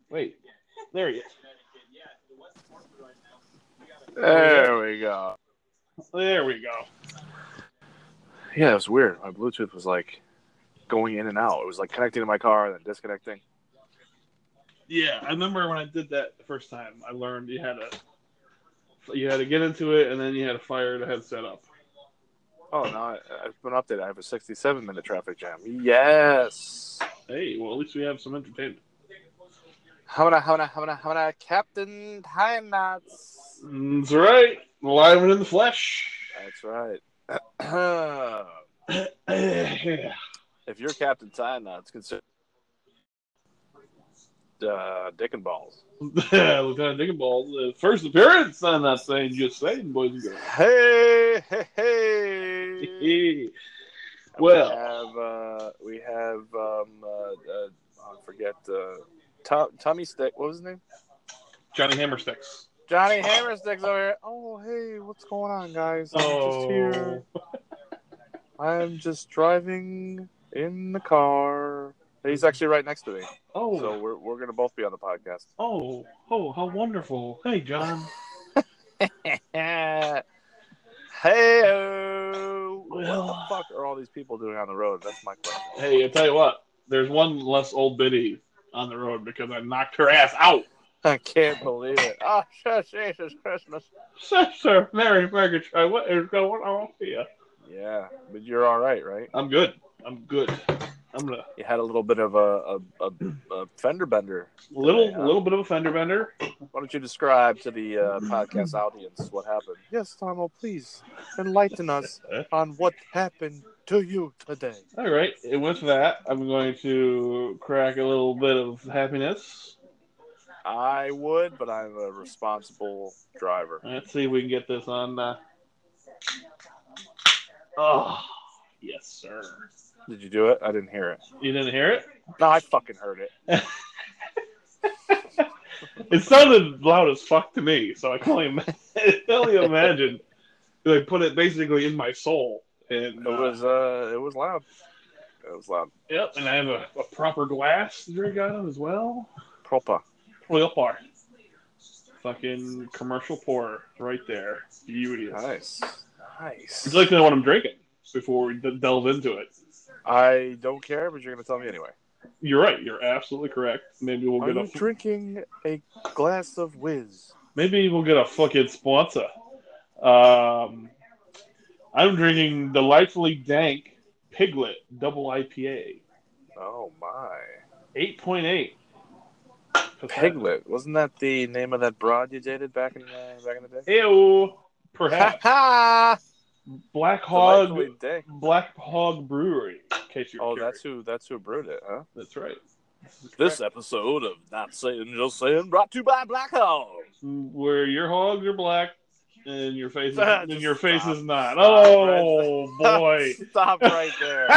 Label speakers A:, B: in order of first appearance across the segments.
A: Wait, there he is.
B: There we go.
A: There we go.
B: Yeah, it was weird. My Bluetooth was like going in and out. It was like connecting to my car and then disconnecting.
A: Yeah, I remember when I did that the first time. I learned you had to get into it and then you had to fire the headset up.
B: Oh, no, I've been updated. I have a 67-minute traffic jam. Yes.
A: Hey, well at least we have some entertainment.
B: How many Captain Time Knots?
A: That's right, alive and in the flesh.
B: That's right.
A: Yeah.
B: If you're Captain Time Knots, consider Dick and Balls.
A: Lieutenant Dickenball, first appearance. I'm not saying, just saying, boys and girls.
B: Hey, hey, hey.
A: Well,
B: we have I forget Tommy Stick. What was his name?
A: Johnny Hammersticks.
B: Johnny Hammersticks over here. Oh, hey, what's going on, guys? I'm just here. I'm just driving in the car. He's actually right next to me.
A: Oh,
B: So we're gonna both be on the podcast.
A: oh, how wonderful! Hey, John.
B: Hey,
A: Well,
B: what the fuck are all these people doing on the road? That's my question.
A: Hey, I tell you what. There's one less old biddy on the road because I knocked her ass out.
B: I can't believe it. Oh, Jesus Christmas.
A: Sister Mary Ferguson, what is going on here?
B: Yeah, but you're all right, right?
A: I'm good.
B: You had a little bit of a fender bender.
A: Little bit of a fender bender.
B: Why don't you describe to the podcast audience what happened? Yes, Tomo, please enlighten us on what happened to you today.
A: All right. And with that, I'm going to crack a little bit of happiness.
B: I would, but I'm a responsible driver.
A: Let's see if we can get this on. Oh, yes, sir.
B: Did you do it? I didn't hear it.
A: You didn't hear it?
B: No, I fucking heard it.
A: It sounded loud as fuck to me, so I can only imagine. I put it basically in my soul, and
B: it was loud. It was loud.
A: Yep, and I have a proper glass to drink out of as well.
B: Proper.
A: Fucking commercial pour right there. Beauty.
B: Nice.
A: Would you like to know what I'm drinking before we delve into it?
B: I don't care, but you're going to tell me anyway.
A: You're right. You're absolutely correct. Maybe we'll get
B: drinking a glass of whiz.
A: Maybe we'll get a fucking sponsor. I'm drinking Delightfully Dank Piglet Double IPA.
B: Oh my.
A: 8.8.
B: Piglet. Wasn't that the name of that broad you dated back in the day?
A: Ew. Perhaps. Black Hog Brewery. In case you're curious.
B: That's who brewed it, huh?
A: That's right.
B: This episode of Not Saying Just Saying brought to you by Black Hog.
A: Where your hogs are black and your face is not. Boy.
B: Stop right there.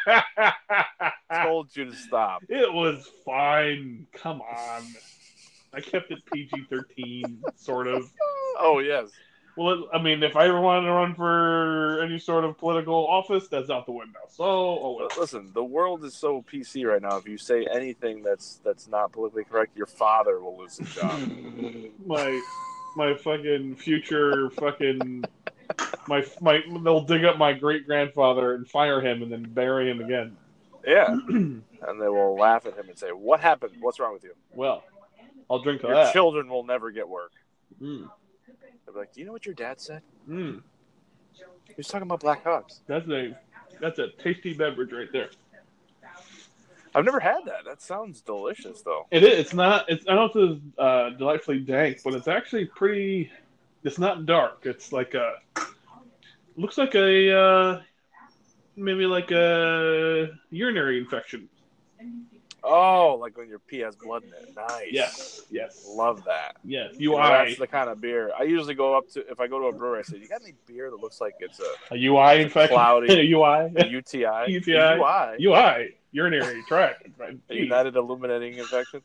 B: Told you to stop.
A: It was fine. Come on. I kept it PG-13, sort of.
B: Oh, yes.
A: Well, I mean, if I ever wanted to run for any sort of political office, that's out the window. So,
B: listen, the world is so PC right now. If you say anything that's not politically correct, your father will lose his job.
A: my fucking future fucking they'll dig up my great grandfather and fire him and then bury him again.
B: Yeah, and they will laugh at him and say, "What happened? What's wrong with you?"
A: Well, I'll drink to
B: that. Your children will never get work.
A: Mm.
B: They'll be like, "Do you know what your dad said?"
A: Mm.
B: He was talking about Black Hogs.
A: That's a tasty beverage right there.
B: I've never had that. That sounds delicious, though.
A: It is. It's not. I know it's delightfully dank, but it's actually pretty. It's not dark. It's like looks like maybe like a urinary infection.
B: Oh, like when your pee has blood in it. Nice.
A: Yes.
B: Love that.
A: Yes.
B: That's the kind of beer. I usually go up to, if I go to a brewery, I say, "You got any beer that looks like it's a
A: UI infection?
B: Cloudy.
A: A UI?
B: A UTI?
A: UI. Urinary tract.
B: A United Illuminating Infection?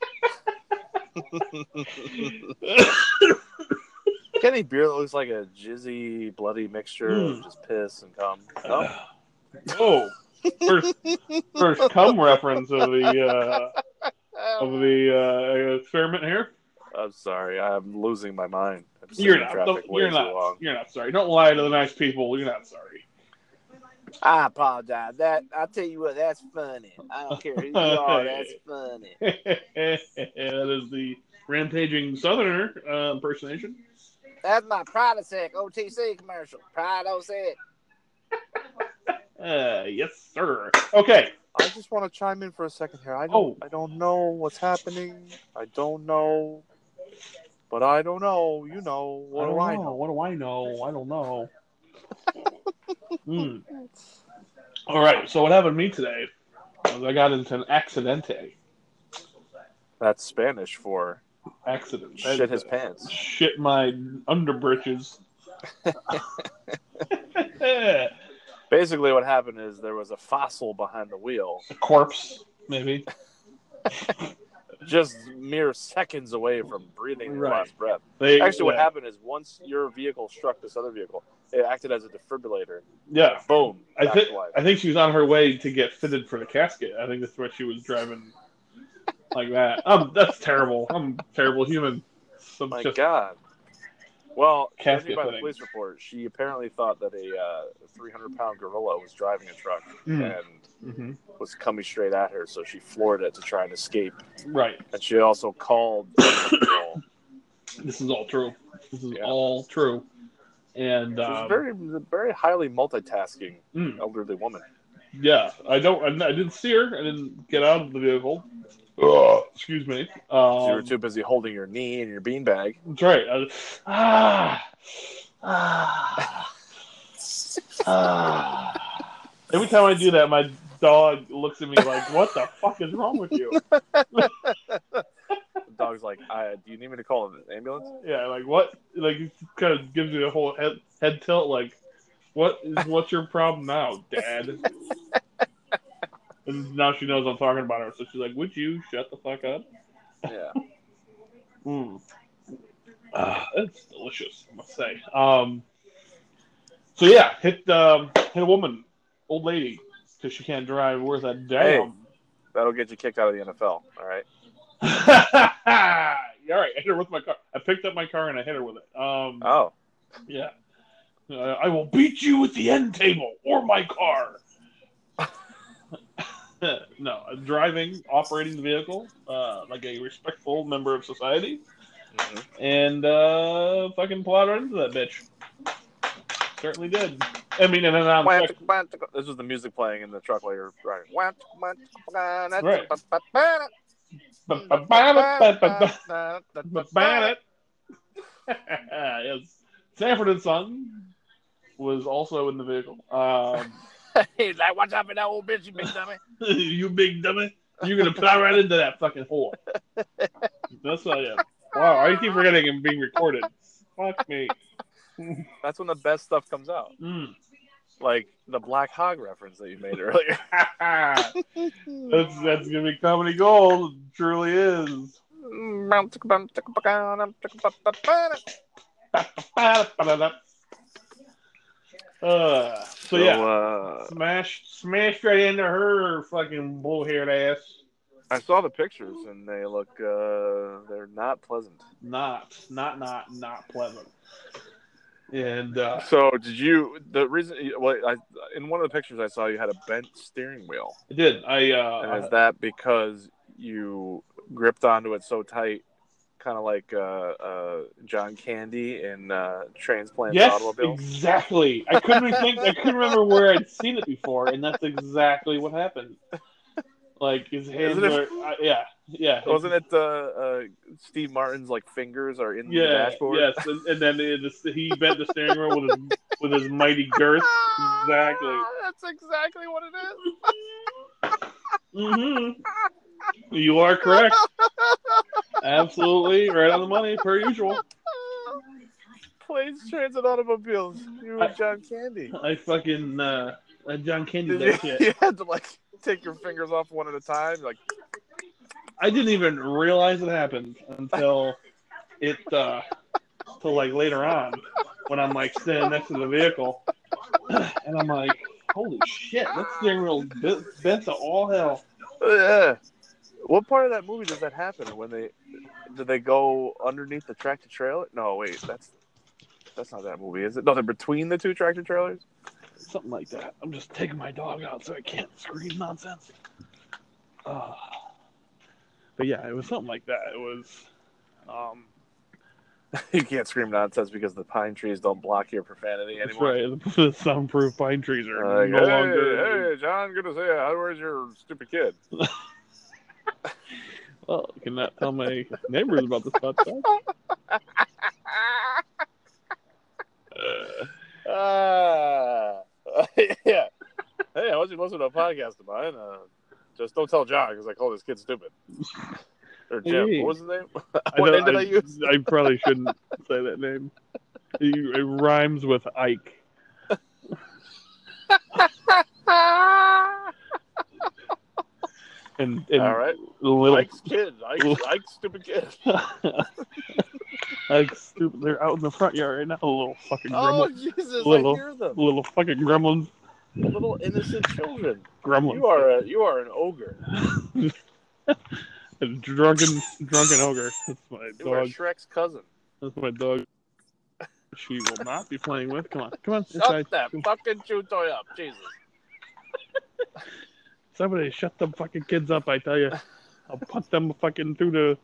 B: Got any beer that looks like a jizzy, bloody mixture of just piss and cum? No?
A: Oh. First cum reference of the of the experiment here.
B: I'm sorry. I'm losing my mind. I'm sitting
A: You're
B: in
A: not.
B: traffic way
A: You're
B: too
A: not.
B: long.
A: You're not sorry. Don't lie to the nice people. You're not sorry.
C: I apologize. I'll tell you what, that's funny. I don't care who you are, that's funny.
A: That is the rampaging Southerner impersonation.
C: That's my Pridosec OTC commercial. Pridosec.
A: Yes, sir. Okay.
B: I just want to chime in for a second here. I don't know what's happening. I don't know. But I don't know. You know. What do I know?
A: What do I know? I don't know. All right. So what happened to me today was I got into an accidente.
B: That's Spanish for
A: accident.
B: Shit his pants.
A: Shit my underbritches.
B: Basically, what happened is there was a fossil behind the wheel.
A: A corpse, maybe.
B: Just mere seconds away from breathing your last breath. What happened is once your vehicle struck this other vehicle, it acted as a defibrillator.
A: Yeah.
B: Boom.
A: I think she was on her way to get fitted for the casket. I think that's why she was driving like that. That's terrible. I'm a terrible human.
B: My God. Well, judging by the
A: fitting.
B: police report, she apparently thought that a 300-pound gorilla was driving a truck and was coming straight at her, so she floored it to try and escape.
A: Right.
B: And she also called control.
A: This is all true. All true. And
B: she's very highly multitasking elderly woman.
A: Yeah, I didn't see her. I didn't get out of the vehicle. Excuse me.
B: So you were too busy holding your knee and your beanbag.
A: That's right. Every time I do that, my dog looks at me like, "What the fuck is wrong with you?"
B: The dog's like, "Do you need me to call an ambulance?"
A: Yeah, like what? Like it kind of gives me a whole head tilt. Like, what's your problem now, Dad? And now she knows I'm talking about her, so she's like, "Would you shut the fuck up?"
B: Yeah.
A: That's delicious, I must say. So yeah, hit a woman, old lady, because she can't drive. Where's that damn?
B: Hey, that'll get you kicked out of the NFL. All right.
A: All right. I hit her with my car. I picked up my car and I hit her with it. Yeah. I will beat you with the end table or my car. No, driving, operating the vehicle like a respectful member of society, and fucking plowed right into that bitch. Certainly did. I mean, and then
B: this was the music playing in the truck while you're riding.
A: Right. Yes. Sanford and Son was also in the vehicle.
C: He's like, "Watch out for that old bitch, you big dummy."
A: You big dummy. You're going to plow right into that fucking hole. That's what I am. Wow, I keep forgetting I'm being recorded. Fuck me.
B: That's when the best stuff comes out. Like the Black Hog reference that you made earlier.
A: That's going to be comedy gold. It truly is. So yeah, smashed right into her fucking bull-haired ass.
B: I saw the pictures and they look, they're not pleasant.
A: Not pleasant. And
B: so did you? The reason, in one of the pictures I saw, you had a bent steering wheel.
A: I did.
B: And is that because you gripped onto it so tight? Kind of like John Candy in Transplants Automobile.
A: Yes, exactly. I couldn't remember where I'd seen it before, and that's exactly what happened. Like his hands are, yeah.
B: Wasn't it Steve Martin's like fingers are in the dashboard?
A: Yes, and then he bent the steering wheel with his mighty girth. Exactly.
B: That's exactly what it is.
A: You are correct. Absolutely, right on the money, per usual.
B: Planes, Transit, Automobiles. You were John Candy.
A: I fucking John Candy that shit.
B: You had to like take your fingers off one at a time, like.
A: I didn't even realize it happened until till like later on when I'm like standing next to the vehicle, and I'm like, holy shit, that steering wheel bent to all hell.
B: Yeah. What part of that movie does that happen? When they go underneath the tractor trailer? No, wait, that's not that movie, is it? No, they're between the two tractor trailers.
A: Something like that. I'm just taking my dog out so I can't scream nonsense. But yeah, it was something like that. It was.
B: You can't scream nonsense because the pine trees don't block your profanity
A: That's
B: anymore.
A: right. The soundproof pine trees are
B: Like,
A: no longer.
B: Hey, John, good to see you. Where's your stupid kid?
A: Well, I cannot tell my neighbors about this podcast.
B: Yeah. Hey, I want you to listen to a podcast of mine. Just don't tell John because I called his kid stupid. Or Jim.
A: Hey.
B: What was his name? What name did I use?
A: I probably shouldn't say that name. It rhymes with Ike. And
B: all right.
A: Little
B: Ike's kid. Ike's stupid kid.
A: Ike's stupid. They're out in the front yard right now. Little fucking
B: Oh,
A: gremlins.
B: Jesus,
A: Little,
B: I hear them.
A: Little fucking gremlins.
B: Little innocent children.
A: Gremlins.
B: You are an ogre.
A: A drunken ogre. That's my
B: You are
A: dog.
B: Shrek's cousin.
A: That's my dog. She will not be playing with. Come on.
B: Shut that fucking chew toy up, Jesus.
A: Somebody shut them fucking kids up, I tell you. I'll put them fucking through the...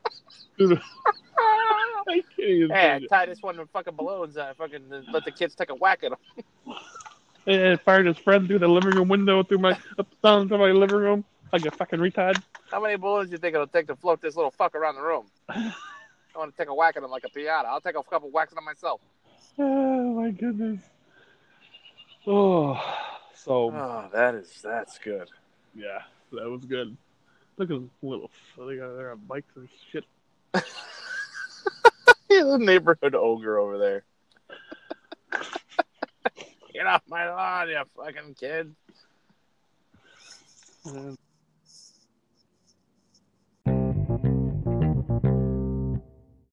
A: I can't even
B: Hey, tie this one with fucking balloons. Fucking let the kids take a whack at them.
A: Hey, I fired his friend through the living room window down to my living room like a fucking retard.
B: How many balloons do you think it'll take to float this little fuck around the room? I want to take a whack at him like a piñata. I'll take a couple whacks at him myself.
A: Oh my goodness. Oh, so.
B: Oh, that's good.
A: Yeah, that was good. Look at them little. They're on bikes and shit.
B: Yeah, the neighborhood ogre over there. Get off my lawn, you fucking kid.
A: Yeah.